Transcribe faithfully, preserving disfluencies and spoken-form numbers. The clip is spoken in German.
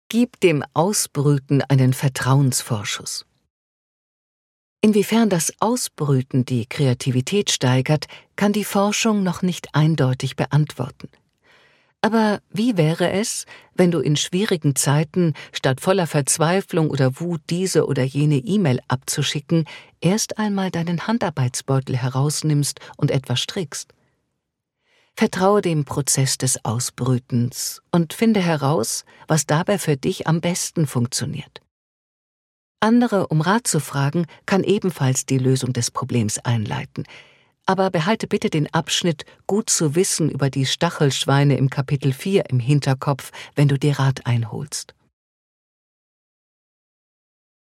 Gib dem Ausbrüten einen Vertrauensvorschuss. Inwiefern das Ausbrüten die Kreativität steigert, kann die Forschung noch nicht eindeutig beantworten. Aber wie wäre es, wenn du in schwierigen Zeiten, statt voller Verzweiflung oder Wut diese oder jene E-Mail abzuschicken, erst einmal deinen Handarbeitsbeutel herausnimmst und etwas strickst? Vertraue dem Prozess des Ausbrütens und finde heraus, was dabei für dich am besten funktioniert. Andere um Rat zu fragen, kann ebenfalls die Lösung des Problems einleiten. Aber behalte bitte den Abschnitt »Gut zu wissen« über die Stachelschweine im Kapitel vier im Hinterkopf, wenn du dir Rat einholst.